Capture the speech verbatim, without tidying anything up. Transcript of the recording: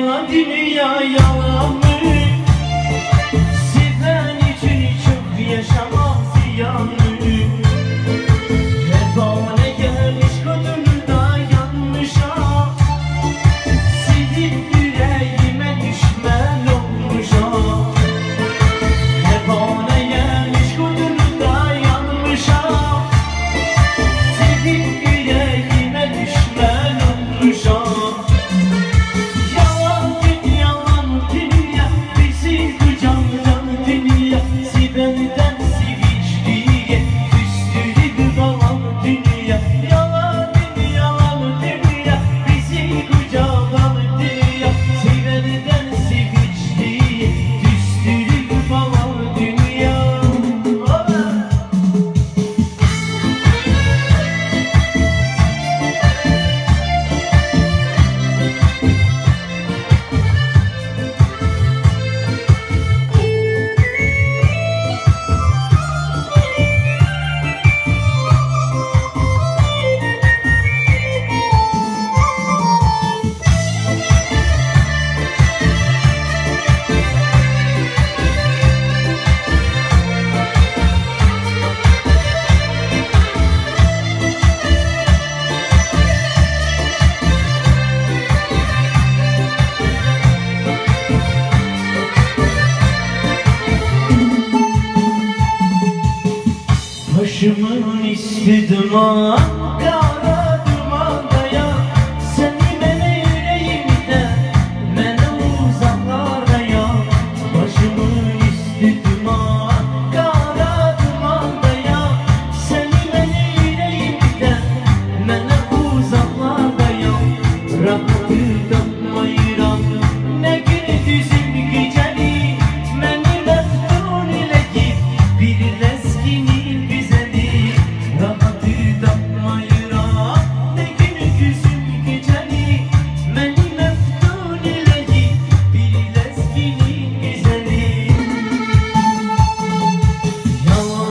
yalan dünya yalan mı? Seven için çok yaşamak ziyan mı? Pervane gelmiş kadını da yanmış ha. Silip yüreğime düşman olmuş ha. Pervane gelmiş kadını da yanmış ha. Silip yüreğime düşman olmuş ha. Başımın istedim